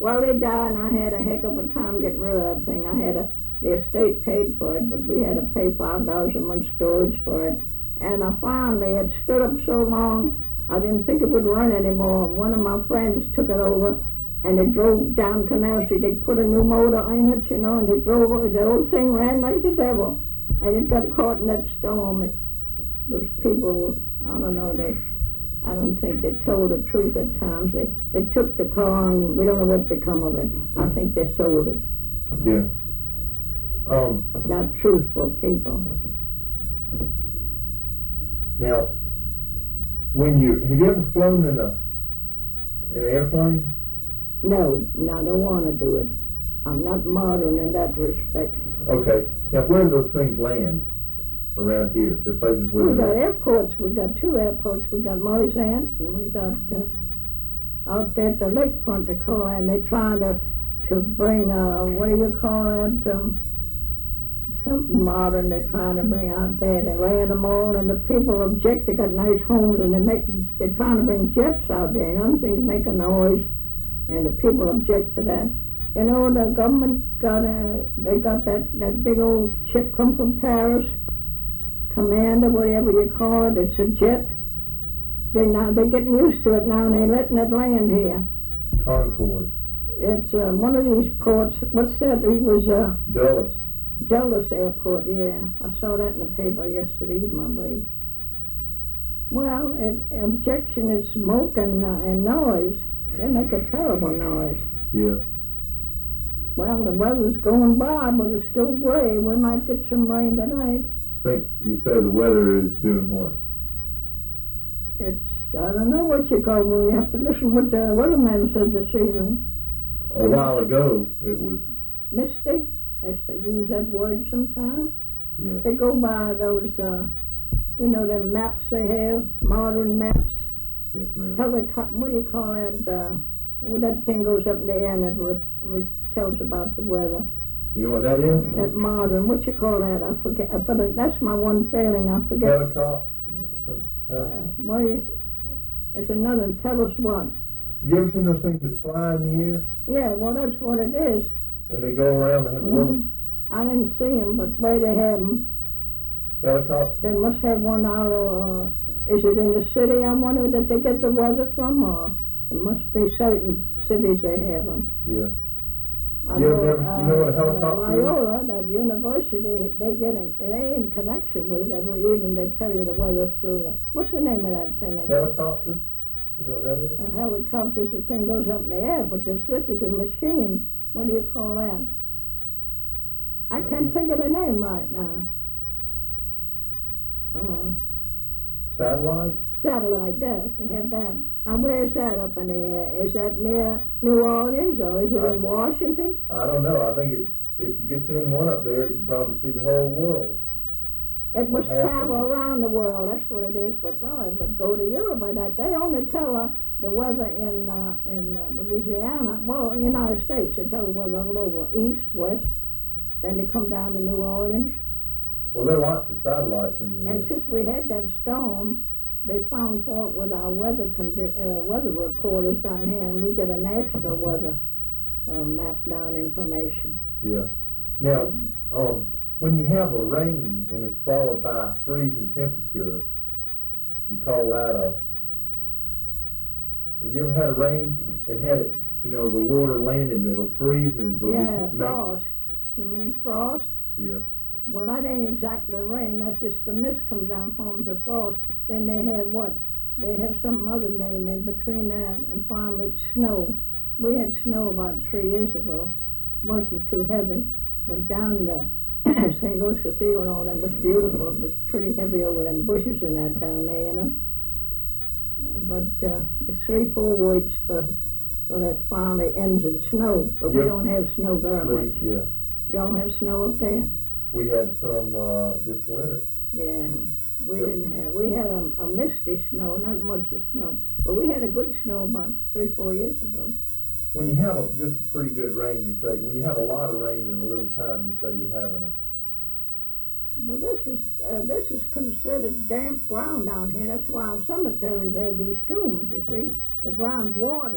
Well, they died, and I had a heck of a time getting rid of that thing. The estate paid for it, but we had to pay $5 a month storage for it. And I finally, it stood up so long, I didn't think it would run anymore. One of my friends took it over, and they drove down Canal Street. They put a new motor in it, and they drove over. The old thing ran like the devil. And it got caught in that storm. Those people, I don't know, I don't think they told the truth at times. They took the car, and we don't know what become of it. I think they sold it. Yeah. Not truthful people. Now, have you ever flown in an airplane? No, I don't want to do it. I'm not modern in that respect. Okay. Now, where do those things land around here? The places where we got airports. We got 2 airports. We got Moisant, and we got out there at the lakefront they call it, and they're trying to bring what do you call that? Something modern they're trying to bring out there. They land them all, and the people object. They got nice homes, and they're trying to bring jets out there, and other things make a noise, and the people object to that. The government got that big old ship come from Paris, Commander, whatever you call it. It's a jet. They're getting used to it now, and they're letting it land here. Concorde. It's one of these ports. What's that? It was Dulles Airport, yeah. I saw that in the paper yesterday evening, I believe. Well, objection is smoke and noise. They make a terrible noise. Yeah. Well, the weather's going by, but it's still gray. We might get some rain tonight. I think you say the weather is doing what? I don't know what you call it. We have to listen what the weatherman said this evening. A while ago, it was... Misty? They use that word sometimes. Yeah. They go by those, them maps they have, modern maps. Yes, ma'am. What do you call that? That thing goes up in the air and it tells about the weather. You know what that is? That modern, what you call that? I forget. That's my one failing. I forget. Helicopter. There's another one. Tell us what. Have you ever seen those things that fly in the air? Yeah, well, that's what it is. And they go around and have water? I didn't see them, but where they have them. Helicopter? They must have one out is it in the city, I wonder, that they get the weather from, or it must be certain cities they have them. Yeah. You know what a helicopter is? Loyola, that university, they in connection with it every evening. They tell you the weather through that. What's the name of that thing? Helicopter? You know what that is? A helicopter, the thing goes up in the air, but this is a machine. What do you call that? I can't think of the name right now. Satellite? Satellite, they have that. Now, where's that up in the air? Is that near New Orleans, or is it in Washington? I don't know. I think if you get send one up there, you can probably see the whole world. It must travel around the world, that's what it is, but, well, it would go to Europe by that. They only tell the weather in Louisiana, well, United States, they tell the weather all over, east, west, then they come down to New Orleans. Well, there are lots of satellites in the air. And since we had that storm, they found fault with our weather reporters down here, and we get a national weather map down information. Yeah. Now, when you have a rain and it's followed by freezing temperature, you call that have you ever had a rain and had it, the water landed and it'll freeze and it'll just frost. You mean frost? Yeah. Well, that ain't exactly rain. That's just the mist comes down, forms of frost. Then they have what? They have some other name in between that, and finally it's snow. We had snow about 3 years ago. It wasn't too heavy, but down the St. Louis Cathedral and all that was beautiful. It was pretty heavy over them bushes and that down there, But it's 3-4 weeks for that finally ends in snow. But we don't have snow very much. Yeah. Y'all have snow up there? We had some this winter. Yeah, we didn't have. We had a misty snow, not much of snow, but we had a good snow about 3-4 years ago. When you have just a pretty good rain, you say. When you have a lot of rain in a little time, you say you're having a. Well, this is considered damp ground down here. That's why our cemeteries have these tombs. You see, the ground's watery.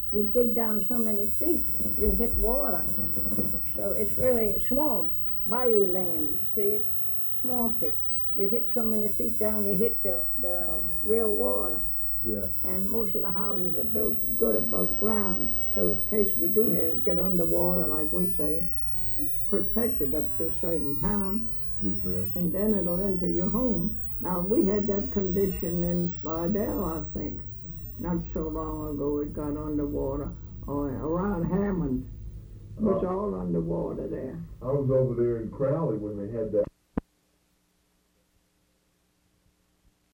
you dig down so many feet, you hit water. So it's really swamp, bayou land, you see, it's swampy. You hit so many feet down, you hit the real water. Yeah. And most of the houses are built good above ground, so in case we do get underwater, like we say, it's protected up to a certain time, Yes, ma'am. and then it'll enter your home. Now, we had that condition in Slidell, I think, not so long ago. It got underwater, or around Hammond. It was all underwater there. I was over there in Crowley when they had that